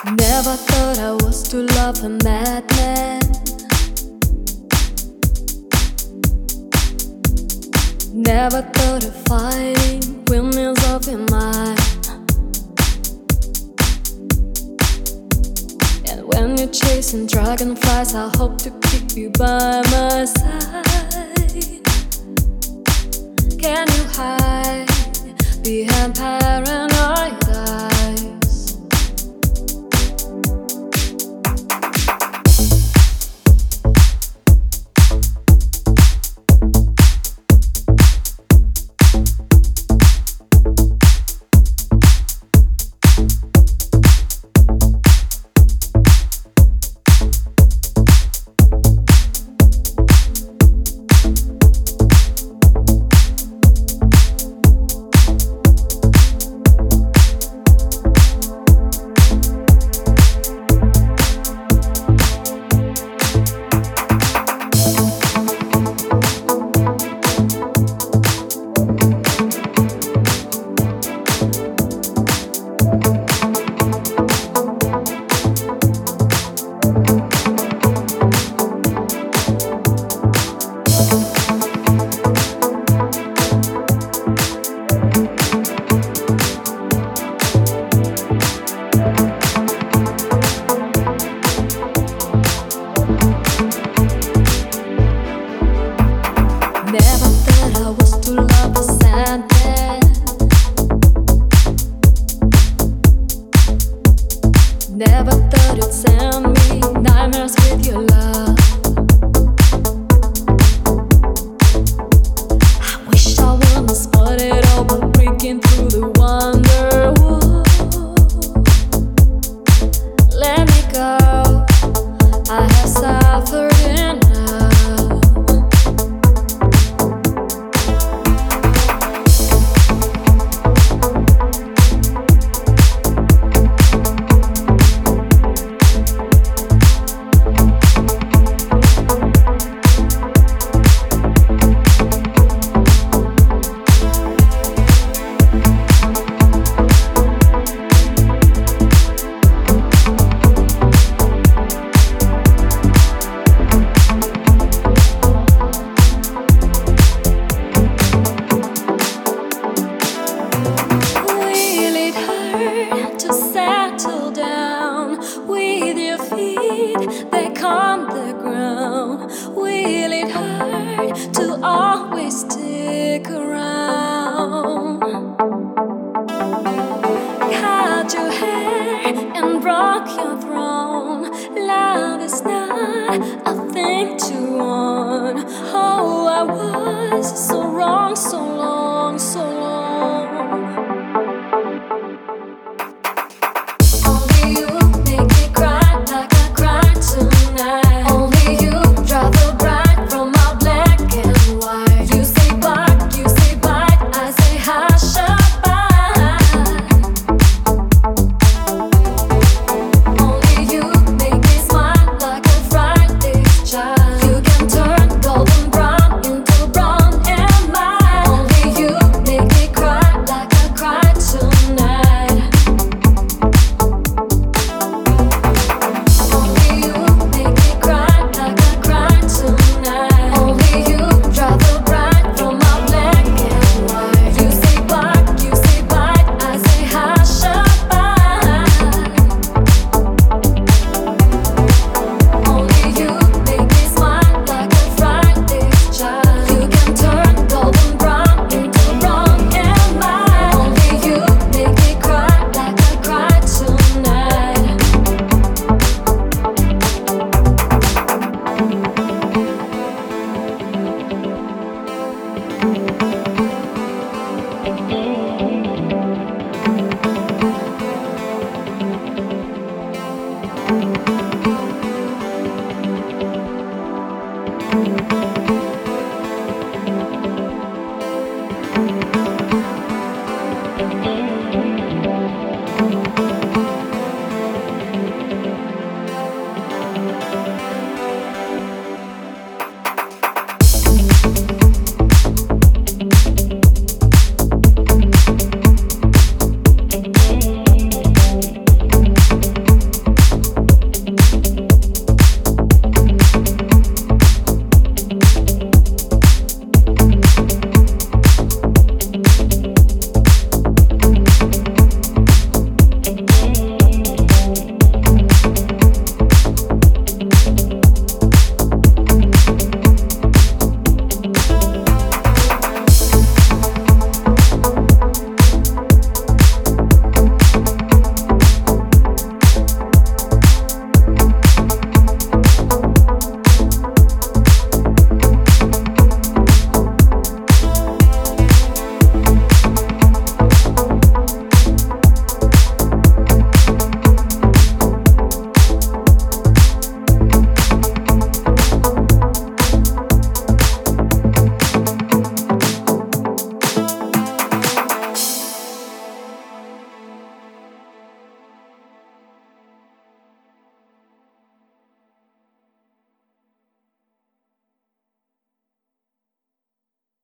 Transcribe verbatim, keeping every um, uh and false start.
Never thought I was to love a madman. Never thought of fighting windmills of your mind. And when you're chasing dragonflies, I hope to keep you by my side. Can you hide behind paranoid eyes? Never thought I was to love a Sandman. Never thought you'd send me nightmares with your love. I wish I wouldn't spot it all, but breaking through the wonder wall. Let me go, I have suffered enough. To settle down with your feet back on the ground. Will it hurt to always stick around? Cut your hair and broke your throne. Love is not a thing to own. Oh, I was so wrong so long.